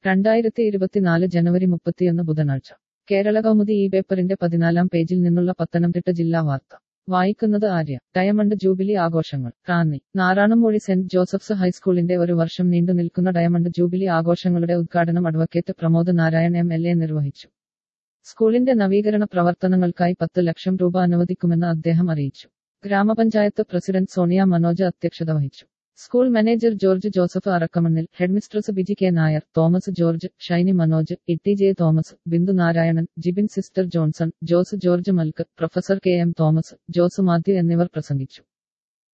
2024 ജനുവരി 31 ബുധനാഴ്ച കേരള കൗമുദി ഈ പേപ്പറിന്റെ 14-ാം പേജിൽ നിന്നുള്ള പത്തനംതിട്ട ജില്ലാ വാർത്ത വായിക്കുന്നത് ആര്യ. ഡയമണ്ട് ജൂബിലി ആഘോഷങ്ങൾ റാന്നി. നാറാണംമൂഴി സെന്റ് ജോസഫ്സ് ഹൈസ്കൂളിന്റെ ഒരു വർഷം നീണ്ടു നിൽക്കുന്ന ഡയമണ്ട് ജൂബിലി ആഘോഷങ്ങളുടെ ഉദ്ഘാടനം അഡ്വക്കേറ്റ് പ്രമോദ് നാരായൺ MLA നിർവഹിച്ചു. സ്കൂളിന്റെ നവീകരണ പ്രവർത്തനങ്ങൾക്കായി 10 ലക്ഷം രൂപ അനുവദിക്കുമെന്ന് അദ്ദേഹം അറിയിച്ചു. ഗ്രാമപഞ്ചായത്ത് പ്രസിഡന്റ് സോണിയ മനോജ് അധ്യക്ഷത വഹിച്ചു. School manager George Joseph Arakkamannil, headmistress Biji K Nair, Thomas George, Shiny Manoj, ETJ. Thomas, Bindu Narayanan, Jibin sister Johnson, Jose George മൽക്ക്, പ്രൊഫസർ KM തോമസ്, ജോസ് മാത്യു എന്നിവർ പ്രസംഗിച്ചു.